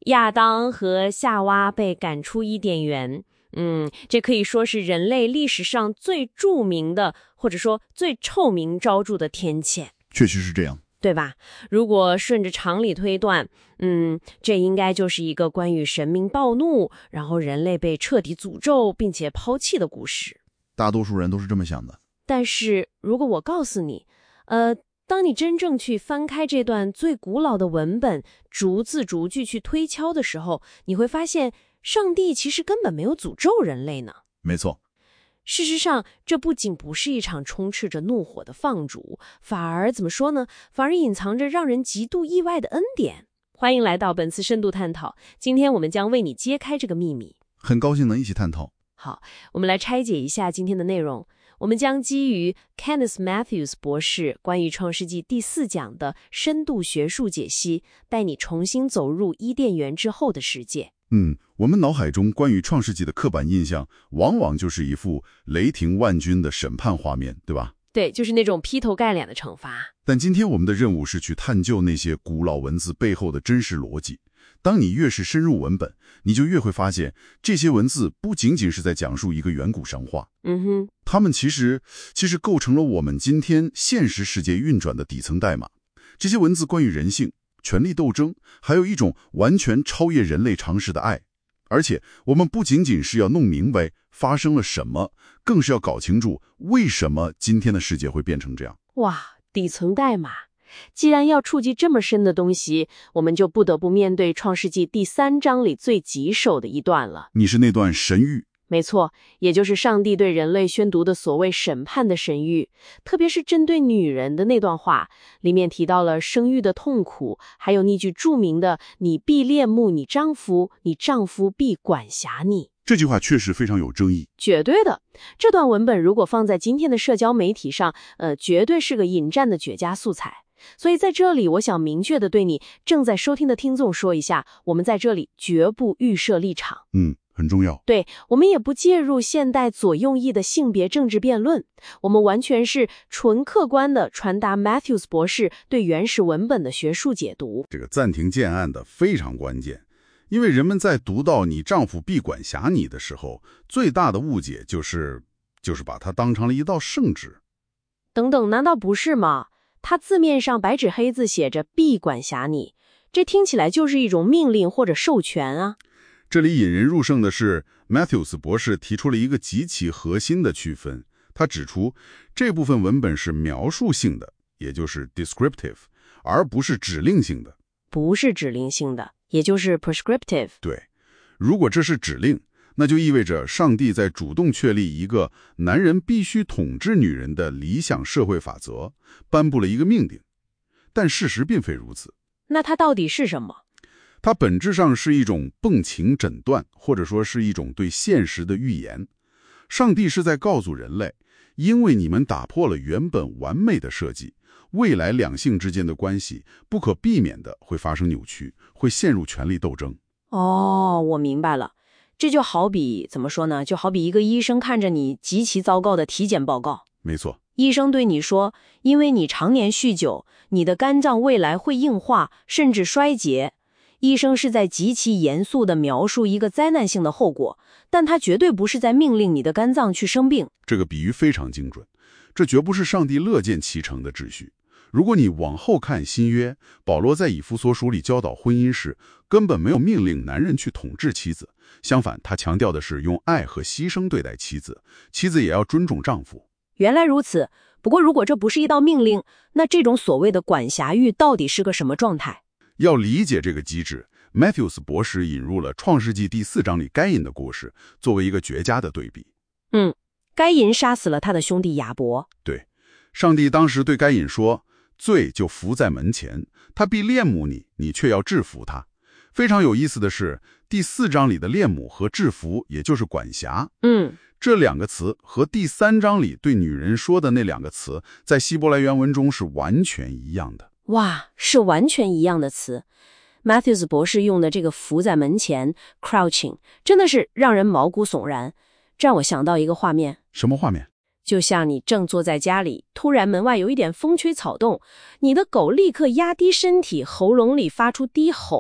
亚当和夏娃被赶出伊甸园。这可以说是人类历史上最著名的，或者说最臭名昭著的天谴。 确实是这样， 对吧？如果顺着常理推断，这应该就是一个关于神明暴怒，然后人类被彻底诅咒并且抛弃的故事。 大多数人都是这么想的。 但是如果我告诉你，当你真正去翻开这段最古老的文本，逐字逐句去推敲的时候，你会发现上帝其实根本没有诅咒人类呢。 没错。 事实上，这不仅不是一场充斥着怒火的放逐，反而怎么说呢？反而隐藏着让人极度意外的恩典。欢迎来到本次深度探讨，今天我们将为你揭开这个秘密。 很高兴能一起探讨。 好，我们来拆解一下今天的内容。我们将基于 Kenneth Matthews 博士关于创世纪第4讲的深度学术解析，带你重新走入伊甸园之后的世界。 我们脑海中关于创世纪的刻板印象，往往就是一副雷霆万钧的审判画面，对吧？ 对，就是那种劈头盖脸的惩罚。 但今天我们的任务是去探究那些古老文字背后的真实逻辑。当你越是深入文本，你就越会发现，这些文字不仅仅是在讲述一个远古神话，它们其实构成了我们今天现实世界运转的底层代码。这些文字关于人性、权力斗争，还有一种完全超越人类常识的爱。而且我们不仅仅是要弄明白发生了什么，更是要搞清楚为什么今天的世界会变成这样。 哇，底层代码。既然要触及这么深的东西，我们就不得不面对创世纪第3章里最棘手的一段了。 你是那段神谕？ 没错，也就是上帝对人类宣读的所谓审判的神谕，特别是针对女人的那段话，里面提到了生育的痛苦，还有那句著名的“你必恋慕你丈夫，你丈夫必管辖你”。 这句话确实非常有争议。 绝对的，这段文本如果放在今天的社交媒体上，绝对是个引战的绝佳素材。所以在这里，我想明确的对你正在收听的听众说一下，我们在这里绝不预设立场。 很重要。 对，我们也不介入现代左右翼的性别政治辩论，我们完全是纯客观的传达 Matthews 博士对原始文本的学术解读。 这个暂停键按的非常关键，因为人们在读到你丈夫必管辖你的时候，最大的误解就是把它当成了一道圣旨。 等等，难道不是吗？它字面上白纸黑字写着必管辖你，这听起来就是一种命令或者授权啊。 这里引人入胜的是 Matthews 博士提出了一个极其核心的区分。他指出，这部分文本是描述性的，也就是 descriptive， 而不是指令性的。 不是指令性的，也就是 prescriptive。 对，如果这是指令，那就意味着上帝在主动确立一个男人必须统治女人的理想社会法则，颁布了一个命令。但事实并非如此。 那它到底是什么？ 它本质上是一种泵情诊断，或者说是一种对现实的预言。上帝是在告诉人类，因为你们打破了原本完美的设计，未来两性之间的关系不可避免的会发生扭曲，会陷入权力斗争。 哦，我明白了。这就好比怎么说呢？就好比一个医生看着你极其糟糕的体检报告。 没错。 医生对你说，因为你常年酗酒，你的肝脏未来会硬化，甚至衰竭。医生是在极其严肃地描述一个灾难性的后果，但他绝对不是在命令你的肝脏去生病。 这个比喻非常精准，这绝不是上帝乐见其成的秩序。如果你往后看新约，保罗在以弗所书里教导婚姻时，根本没有命令男人去统治妻子，相反，他强调的是用爱和牺牲对待妻子，妻子也要尊重丈夫。 原来如此，不过如果这不是一道命令，那这种所谓的管辖欲到底是个什么状态？ 要理解这个机制， Matthews 博士引入了创世纪第4章里该隐的故事，作为一个绝佳的对比。 该隐杀死了他的兄弟亚伯。 对，上帝当时对该隐说，罪就伏在门前，他必恋慕你，你却要制服他。非常有意思的是，第4章里的恋慕和制服，也就是管辖，这两个词和第3章里对女人说的那两个词，在希伯来原文中是完全一样的。 哇，是完全一样的词。Matthews 博士用的这个伏在门前 crouching 真的是让人毛骨悚然。这让我想到一个画面。 什么画面？ 就像你正坐在家里，突然门外有一点风吹草动，你的狗立刻压低身体，喉咙里发出低吼，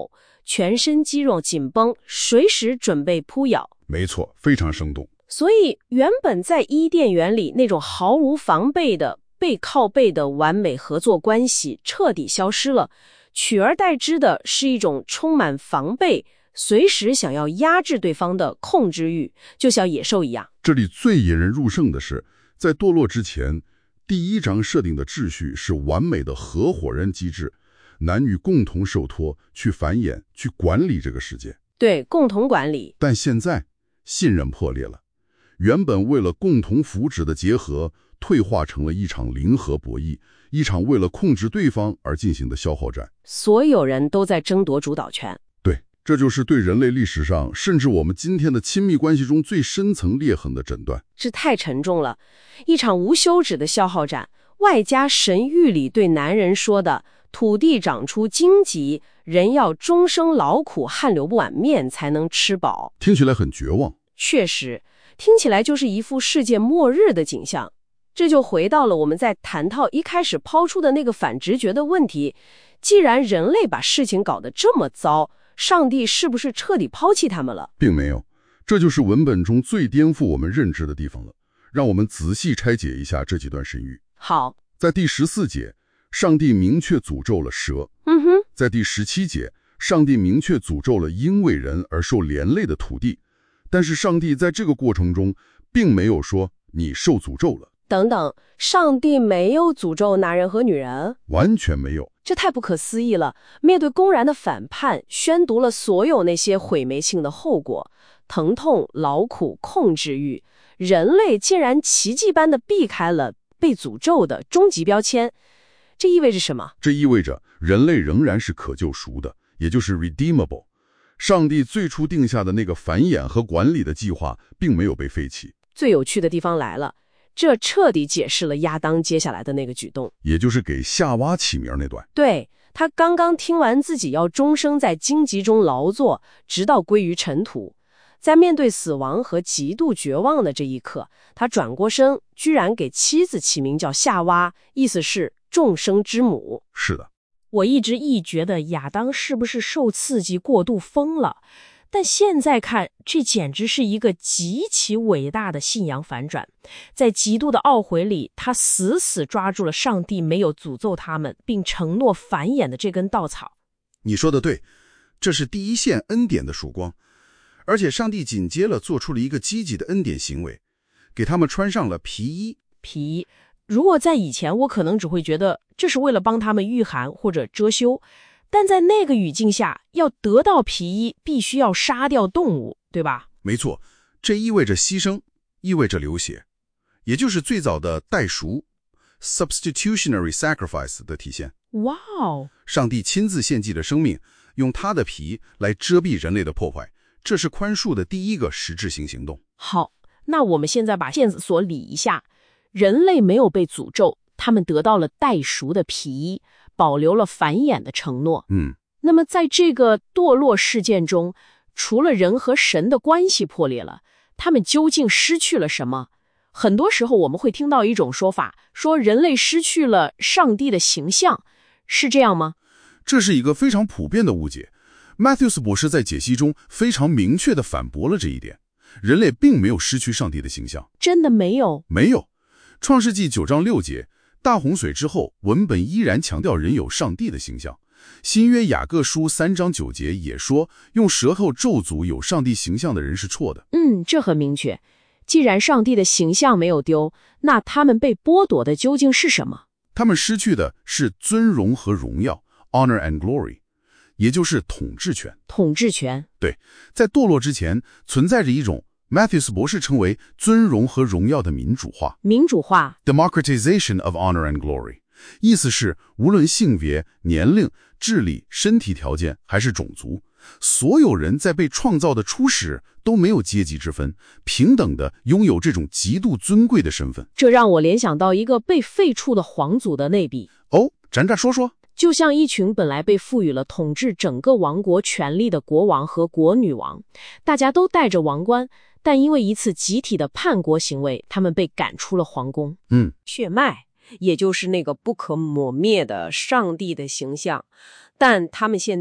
全身肌肉紧绷，随时准备扑咬。 没错，非常生动。 所以原本在伊甸园里那种毫无防备的背靠背的完美合作关系彻底消失了，取而代之的是一种充满防备，随时想要压制对方的控制欲，就像野兽一样。 这里最引人入胜的是，在堕落之前，第1章设定的秩序是完美的合伙人机制，男女共同受托，去繁衍，去管理这个世界。 对，共同管理。 但现在信任破裂了，原本为了共同福祉的结合，退化成了一场零和博弈，一场为了控制对方而进行的消耗战。 所有人都在争夺主导权。 对，这就是对人类历史上，甚至我们今天的亲密关系中最深层裂痕的诊断。 这太沉重了，一场无休止的消耗战，外加神谕里对男人说的土地长出荆棘，人要终生劳苦，汗流不碗面才能吃饱。 听起来很绝望。 确实，听起来就是一副世界末日的景象。这就回到了我们在谈到一开始抛出的那个反直觉的问题，既然人类把事情搞得这么糟，上帝是不是彻底抛弃他们了？ 并没有，这就是文本中最颠覆我们认知的地方了。让我们仔细拆解一下这几段神谕。 好， 在第14节，上帝明确诅咒了蛇。在第17节，上帝明确诅咒了因为人而受连累的土地。但是上帝在这个过程中，并没有说你受诅咒了。 等等，上帝没有诅咒男人和女人？ 完全没有。 这太不可思议了！面对公然的反叛，宣读了所有那些毁灭性的后果，疼痛、劳苦、控制欲，人类竟然奇迹般地避开了被诅咒的终极标签。这意味着什么？ 这意味着人类仍然是可救赎的，也就是 redeemable。上帝最初定下的那个繁衍和管理的计划并没有被废弃。 最有趣的地方来了，这彻底解释了亚当接下来的那个举动， 也就是给夏娃起名那段。 对，他刚刚听完自己要终生在荆棘中劳作，直到归于尘土，在面对死亡和极度绝望的这一刻，他转过身，居然给妻子起名叫夏娃，意思是众生之母。 是的， 我一直觉得亚当是不是受刺激过度疯了，但现在看，这简直是一个极其伟大的信仰反转。在极度的懊悔里，他死死抓住了上帝没有诅咒他们并承诺繁衍的这根稻草。 你说的对，这是第一线恩典的曙光。而且上帝紧接着做出了一个积极的恩典行为，给他们穿上了皮衣。 皮衣，如果在以前，我可能只会觉得这是为了帮他们御寒或者遮羞，但在那个语境下，要得到皮衣，必须要杀掉动物，对吧？ 没错，这意味着牺牲，意味着流血，也就是最早的代赎 （substitutionary sacrifice） 的体现。 哇哦！ 上帝亲自献祭的生命，用他的皮来遮蔽人类的破坏，这是宽恕的第一个实质性行动。 好，那我们现在把线索理一下，人类没有被诅咒，他们得到了代赎的皮衣，保留了繁衍的承诺。那么在这个堕落事件中，除了人和神的关系破裂了，他们究竟失去了什么？很多时候我们会听到一种说法，说人类失去了上帝的形象，是这样吗？ 这是一个非常普遍的误解。Matthews 博士在解析中非常明确地反驳了这一点。人类并没有失去上帝的形象。 真的没有？ 没有。创世纪9章6节，大洪水之后，文本依然强调人有上帝的形象。新约雅各书3章9节也说，用舌头咒诅有上帝形象的人是错的。 这很明确。既然上帝的形象没有丢，那他们被剥夺的究竟是什么？ 他们失去的是尊荣和荣耀 ，honor and glory， 也就是统治权。 统治权。 对，在堕落之前，存在着一种 Matthews 博士称为尊荣和荣耀的民主化。 民主化 ，democratization of honor and glory， 意思是无论性别、年龄、智力、身体条件还是种族，所有人在被创造的初始都没有阶级之分，平等的拥有这种极度尊贵的身份。 这让我联想到一个被废黜的皇族的类比。 哦，展展说说。 就像一群本来被赋予了统治整个王国权力的国王和国女王，大家都戴着王冠，但因为一次集体的叛国行为，他们被赶出了皇宫。血脉，也就是那个不可磨灭的上帝的形象，但他们现在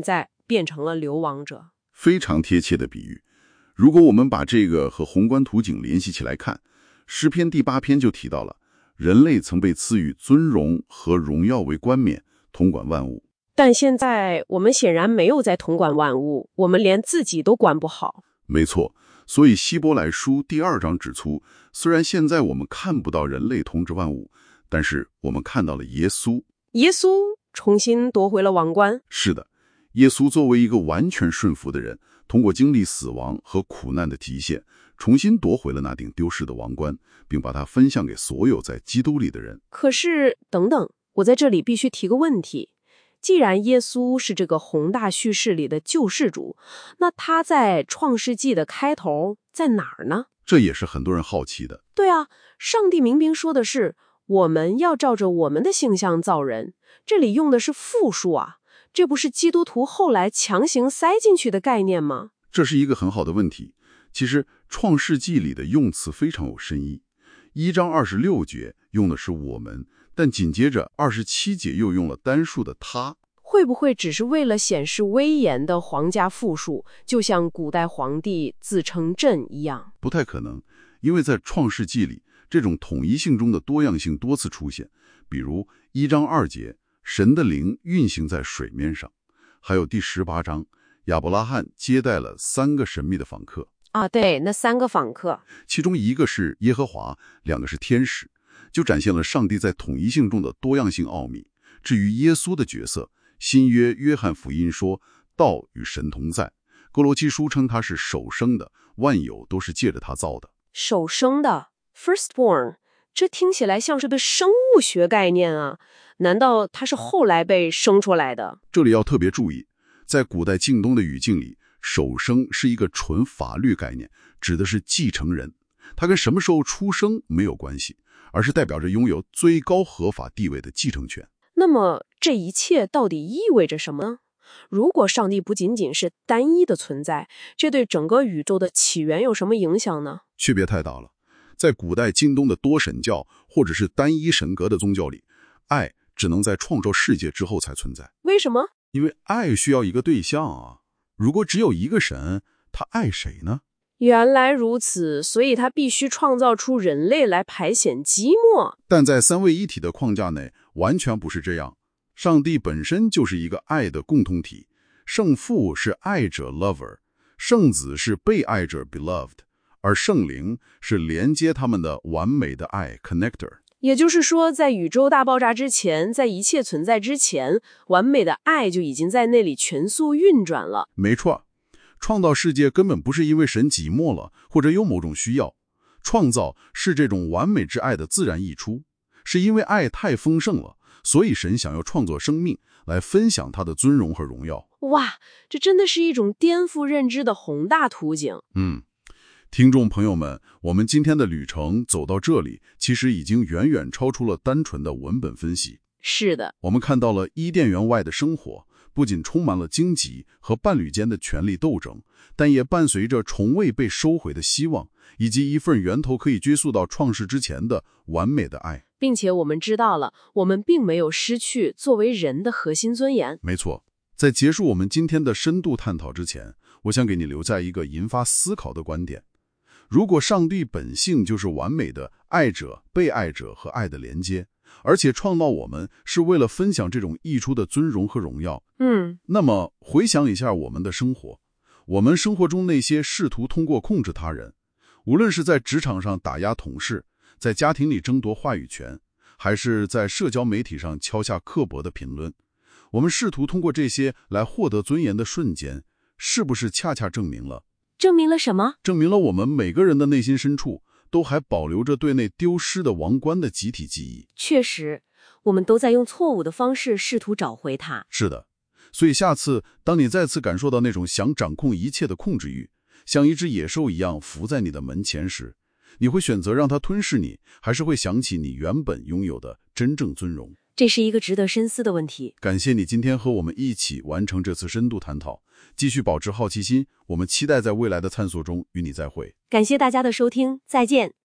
变成了流亡者。 非常贴切的比喻。如果我们把这个和宏观图景联系起来看，诗篇第8篇就提到了，人类曾被赐予尊荣和荣耀为冠冕，统管万物。 但现在我们显然没有在统管万物，我们连自己都管不好。 没错，所以希伯来书第2章指出，虽然现在我们看不到人类统治万物，但是我们看到了耶稣。 耶稣重新夺回了王冠。 是的，耶稣作为一个完全顺服的人，通过经历死亡和苦难的体现，重新夺回了那顶丢失的王冠，并把它分享给所有在基督里的人。 可是，等等，我在这里必须提个问题。既然耶稣是这个宏大叙事里的救世主，那他在创世纪的开头在哪儿呢？ 这也是很多人好奇的。 对啊，上帝明明说的是我们要照着我们的形象造人，这里用的是复数啊，这不是基督徒后来强行塞进去的概念吗？ 这是一个很好的问题。其实创世纪里的用词非常有深意，1章26节用的是我们，但紧接着27节又用了单数的他。 会不会只是为了显示威严的皇家复数，就像古代皇帝自称朕一样？ 不太可能，因为在创世纪里，这种统一性中的多样性多次出现，比如1章2节，神的灵运行在水面上，还有第18章，亚伯拉罕接待了3个神秘的访客。 啊，对，那3个访客， 其中一个是耶和华，2个是天使，就展现了上帝在统一性中的多样性奥秘。至于耶稣的角色，新约约翰福音说道与神同在，哥罗西书称他是首生的，万有都是借着他造的。 首生的 firstborn， 这听起来像是个生物学概念啊，难道他是后来被生出来的？ 这里要特别注意，在古代近东的语境里，首生是一个纯法律概念，指的是继承人，他跟什么时候出生没有关系，而是代表着拥有最高合法地位的继承权。 那么这一切到底意味着什么呢？如果上帝不仅仅是单一的存在，这对整个宇宙的起源有什么影响呢？ 区别太大了。在古代近东的多神教或者是单一神格的宗教里，爱只能在创造世界之后才存在。 为什么？ 因为爱需要一个对象啊。如果只有一个神，他爱谁呢？ 原来如此，所以他必须创造出人类来排遣寂寞。 但在三位一体的框架内，完全不是这样。上帝本身就是一个爱的共同体，圣父是爱者 lover， 圣子是被爱者 beloved， 而圣灵是连接他们的完美的爱 connector。 也就是说，在宇宙大爆炸之前，在一切存在之前，完美的爱就已经在那里全速运转了。 没错，创造世界根本不是因为神寂寞了，或者有某种需要。创造是这种完美之爱的自然溢出，是因为爱太丰盛了，所以神想要创作生命，来分享他的尊荣和荣耀。 哇，这真的是一种颠覆认知的宏大图景。 听众朋友们，我们今天的旅程走到这里，其实已经远远超出了单纯的文本分析。 是的， 我们看到了伊甸园外的生活，不仅充满了荆棘和伴侣间的权力斗争，但也伴随着从未被收回的希望，以及一份源头可以追溯到创世之前的完美的爱。 并且我们知道了，我们并没有失去作为人的核心尊严。 没错，在结束我们今天的深度探讨之前，我想给你留下一个引发思考的观点。如果上帝本性就是完美的爱者、被爱者和爱的连接，而且创造我们是为了分享这种溢出的尊荣和荣耀，那么回想一下我们的生活，我们生活中那些试图通过控制他人，无论是在职场上打压同事，在家庭里争夺话语权，还是在社交媒体上敲下刻薄的评论，我们试图通过这些来获得尊严的瞬间，是不是恰恰证明了什么？ 证明了我们每个人的内心深处都还保留着对那丢失的王冠的集体记忆。 确实，我们都在用错误的方式试图找回它。 是的，所以下次当你再次感受到那种想掌控一切的控制欲，像一只野兽一样伏在你的门前时，你会选择让它吞噬你，还是会想起你原本拥有的真正尊荣？ 这是一个值得深思的问题。 感谢你今天和我们一起完成这次深度探讨，继续保持好奇心，我们期待在未来的探索中与你再会。 感谢大家的收听，再见。